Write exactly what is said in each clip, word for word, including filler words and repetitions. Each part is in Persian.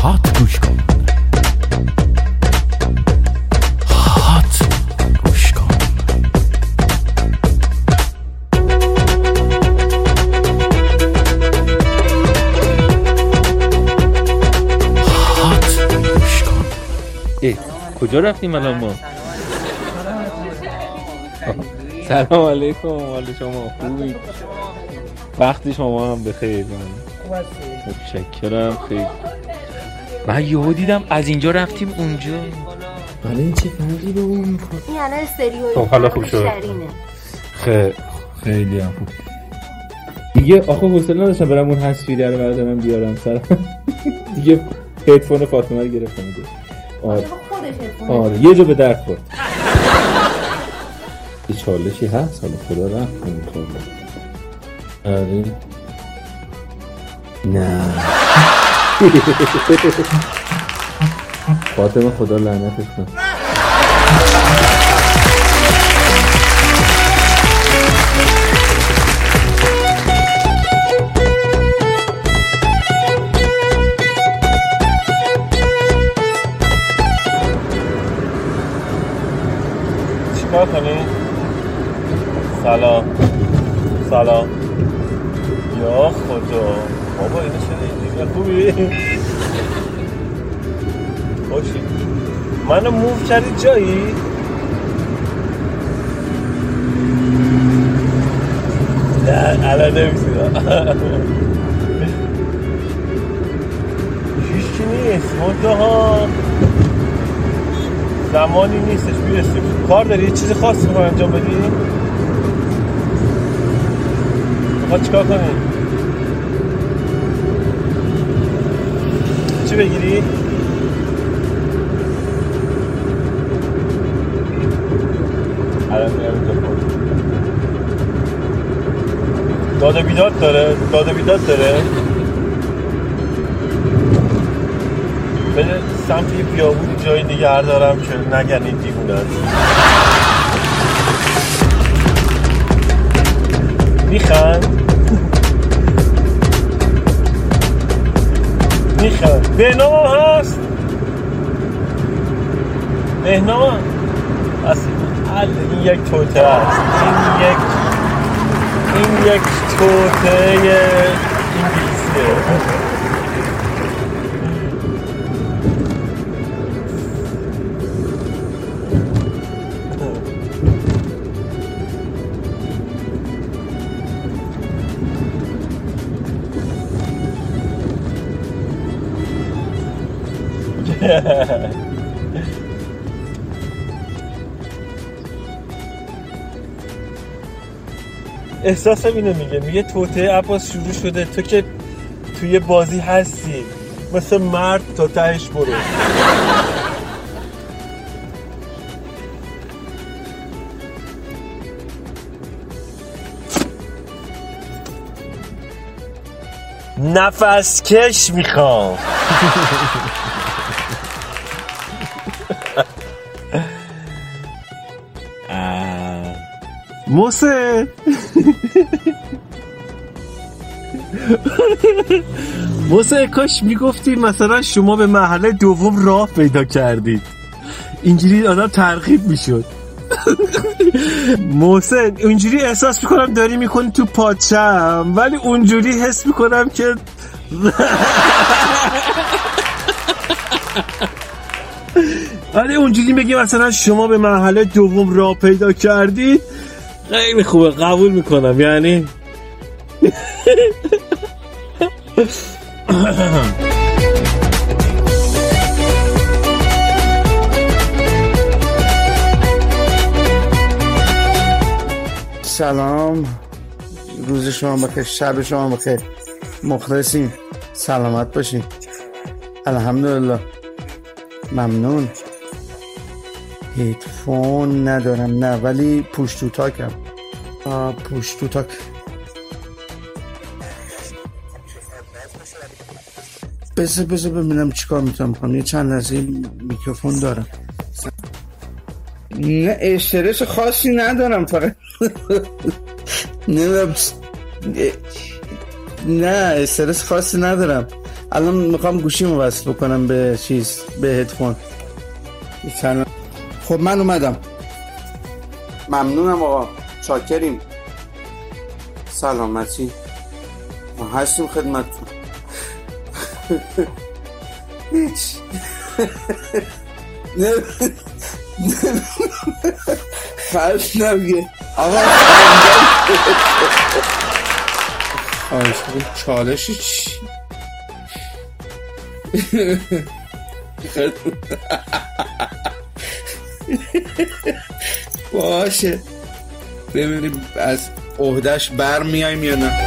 هات گوش کن. هات گوش کن. هات گوش کن. ای کجا رفتیم الان ما؟ سلام علیکم، حال شما خوبی؟ وقتی شما هم بخیر. متشکرم. خیلی من یهو دیدم از اینجا رفتیم اونجا. حالا این چه فرقی به اون میکنه؟ این الان استریوی. خب حالا خوب شد. خیلی خیلی هم خوب. دیگه آخه حوصله نداشتم برم اون حذفیره رو بردارم بیارم سر. دیگه هدفون فاطمه رو گرفتم دیگه. آره آره یه جا به درد خورد. یه چالشی هست حالا خدا رحم کنه. آره نه فاطمه خدا لعنتش کنه. چیکار کنی؟ سلام سلام. یا خدا بابا اینه چه اینجوری؟ خوبی؟ باشی منو موو کردی جایی؟ نه الان نمیسیدم. هیچی نیست منتها زمانی نیستش بیرسیم. کار داری؟ یه چیز خاصی میخوای انجام بدی؟ میخوای چیکار کنی؟ چی بگیری؟ الان میام اینجا خود داده بیداد داره؟ داده بیداد داره؟ بده سمت یه بیابونی جایی نگه دارم که نگن این دیوونه هست. میخند؟ میخند. بهنام هم هست؟ بهنام هم هست. این یک توته هست. این یک این یک توته انگلیسیه. احساسم اینو میگه. میگه توته عباس شروع شده، تو که توی بازی هستی مثل مرد تا تهش برو. نفس کش میخوام. محسن محسن کاش میگفتی مثلا شما به مرحله دوم راه پیدا کردید، اینجوری آدم ترغیب میشد. محسن اینجوری احساس میکنم داری میکنی تو پاچم، ولی اونجوری حس میکنم که ولی اونجوری میگی مثلا شما به مرحله دوم راه پیدا کردید. خیلی خوبه، قبول میکنم. یعنی سلام، روز شما بخیر، شب شما بخیر، مخلصین، سلامت باشین. الحمدلله، ممنون. هیدفون ندارم، نه، ولی پوش تو تاکم. پوش تو تاک. بذار بذار ببینم چیکار میتونم کنم. یه چند لحظه میکروفون دارم. نه استرس خاصی ندارم، فقط نه نه استرس خاصی ندارم. الان میخوام گوشیمو وصل بکنم به چیز به هدفون. چند... خب من اومدم. ممنونم آقا، شاکریم. سلامتی، ما هستیم خدمتتون. هیچ نه نه خرش نمیگه آقا. خواهش بگم چالشی چی؟ باشه ببینیم از عهدهش بر میایم یا نه.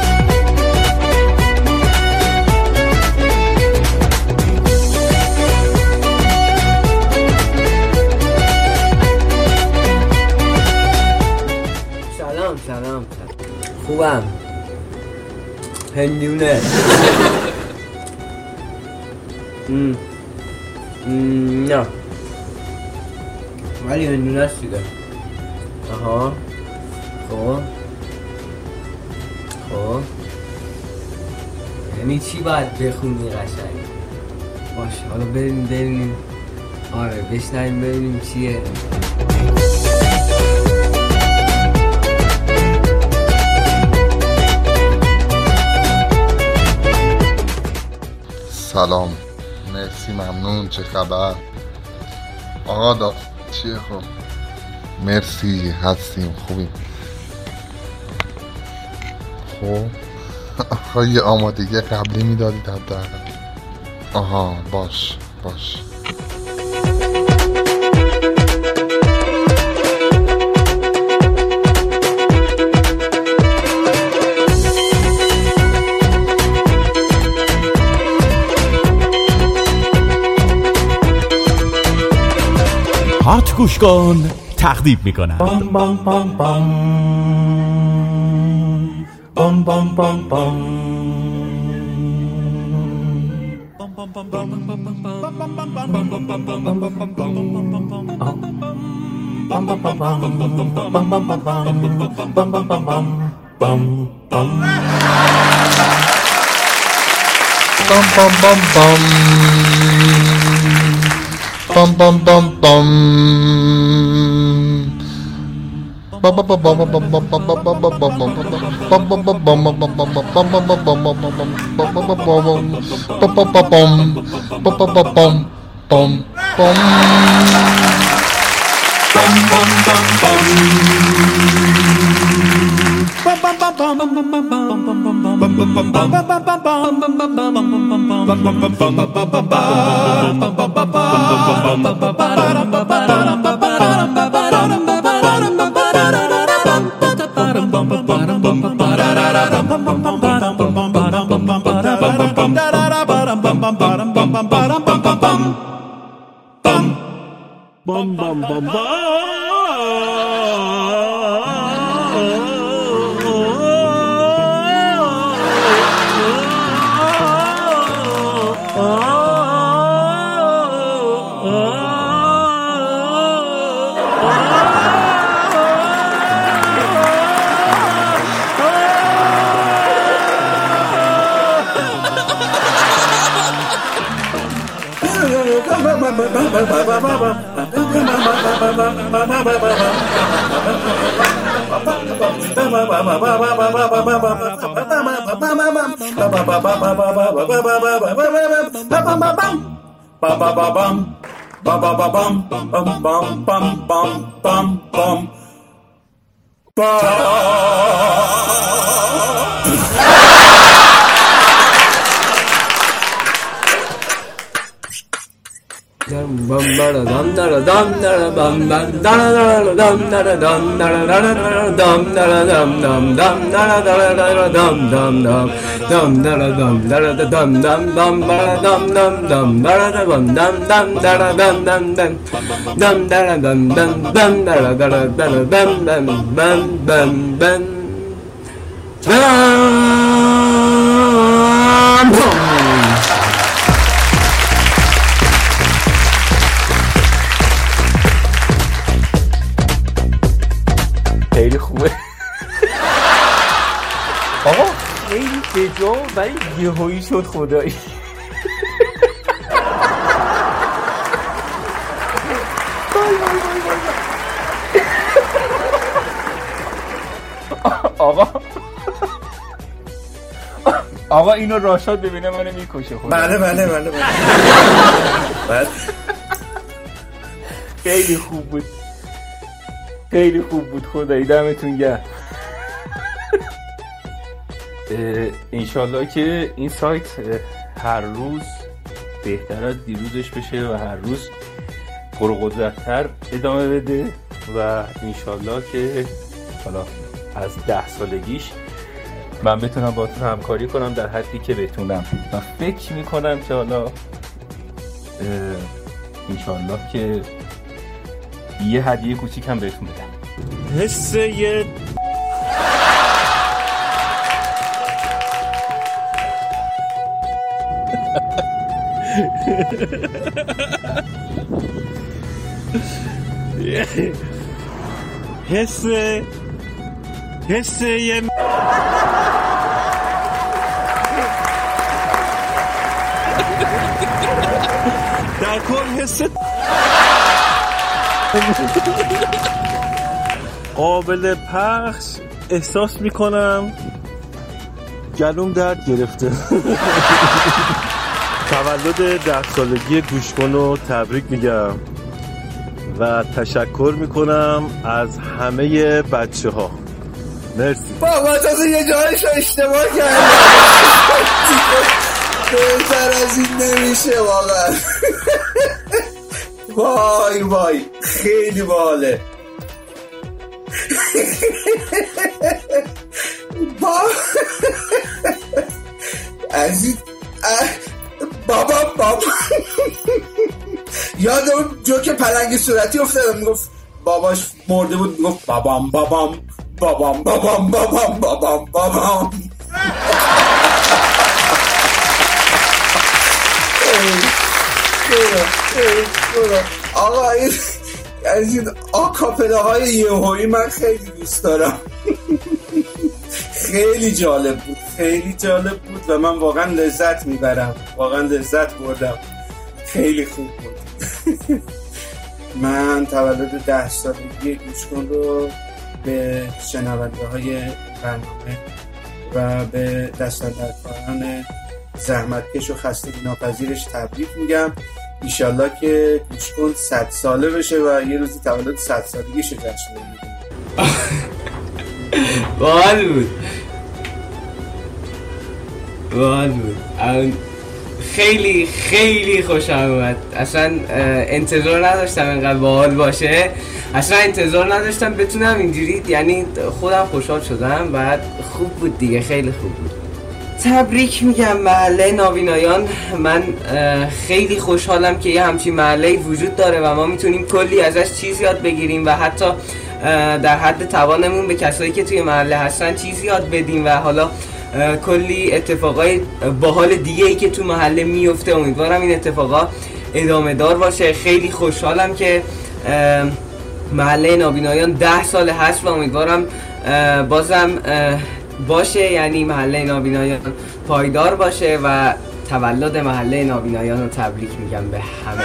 سلام سلام خوبم. هندونه ام ام نه ولی هندونه است دیگه. آها خب خب یعنی چی باید بخونی قشنگ؟ باشه حالا بریم بریم آره بشنویم ببینیم چیه. سلام، مرسی، ممنون. چه خبر آقا؟ دا چیه؟ خب مرسی، هستیم، خوبیم. خب آقا یه آمادگی قبلی میدادید حداقل. آها باش باش. هات گوش کن تقدیم میکنم. بام بام بام بام بام بام بام Bum bum bum bum. Bum bum bum bum bum bum bum bum bum bum bum bum bum bum bum خیلی خوبه آقا، خیلی بجا ولی یهویی شد خدایی. آقا آقا اینو راشاد ببینه منو میکشه. خدا بله بله بله بله. خیلی خوب بود، خیلی خوب بود. خدایی دمتون گرم. انشالله که این سایت هر روز بهتر از دیروزش بشه و هر روز پرقدرت‌تر ادامه بده و انشالله که حالا از ده سالگیش من بتونم با تو همکاری کنم در حدی که بتونم و فکر میکنم که حالا انشالله که یه هدیه کوچیک هم بهتون بدم. حس یه حس حس یه در کل حس قابل پخش احساس میکنم گلوم درد گرفته. تولد ده سالگی گوشکن رو تبریک میگم و تشکر میکنم از همه بچه ها. مرسی بابا تازه یه جایش اشتباه کردم. بهتر از این نمیشه واقعا. وای وای خیلی باله. با از این بابا بابا یاد اون جوک پلنگ صورتی افتادم. میگفت باباش مرده بود، میگفت بابام بابام بابام بابام بابام بابام بابام. آقا این از این آکاپلا های یهویی من خیلی دوست دارم. خیلی جالب بود، خیلی جالب بود و من واقعا لذت میبرم، واقعا لذت بردم. خیلی خوب بود. من تولد ده سالگی گوشکن رو به شنونده های برنامه و به دستاندرکاران زحمتکش و خستگی ناپذیرش تبریک میگم. ایشالله که گوشکن صد ساله بشه و یه روزی تولد صد سالگیش رو جشن بگیریم. باحال بود، باحال بود. خیلی خیلی خوشم اومد. اصلا انتظار نداشتم اینقدر باحال باشه. اصلا انتظار نداشتم بتونم اینجوری، یعنی خودم خوشحال شدم. بعد خوب بود دیگه، خیلی خوب بود. تبریک میگم محله نابینایان. من خیلی خوشحالم که یه همچین محله وجود داره و ما میتونیم کلی ازش چیز یاد بگیریم و حتی در حد توانمون به کسایی که توی محله هستن چیز یاد بدیم و حالا کلی اتفاقای باحال دیگه ای که تو محله میفته. امیدوارم این اتفاقا ادامه دار باشه. خیلی خوشحالم که محله نابینایان ده سال هست و امیدوارم بازم باشه، یعنی محله نابینایان پایدار باشه و تولد محله نابینایان رو تبریک میگم به همه.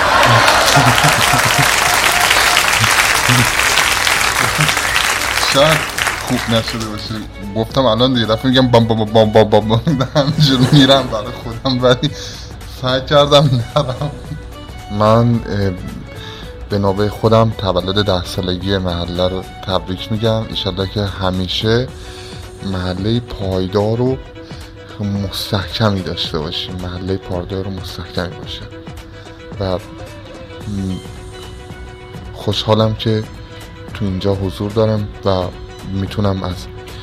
شاید خوب نشده باشه، گفتم الان دیگه دفعه میگم بام بام بام بام بام همینجور میرم برای خودم، ولی سعی کردم نرم. من به نوبه خودم تولد ده سالگی محله رو تبریک میگم. انشالله که همیشه محله پایدار و مستحکمی داشته باشیم، محله پایدار و مستحکمی باشه و خوشحالم که تو اینجا حضور دارم و میتونم از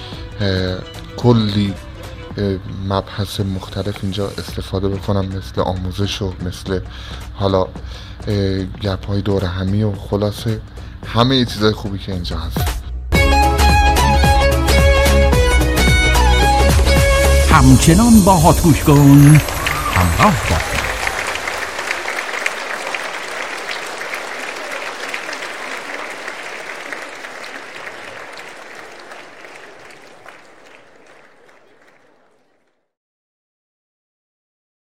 کلی مبحث مختلف اینجا استفاده بکنم، مثل آموزش و مثل حالا گپ های دور همی و خلاصه همه چیزای خوبی که اینجا هست. همچنان با هات گوش کن همراه باش.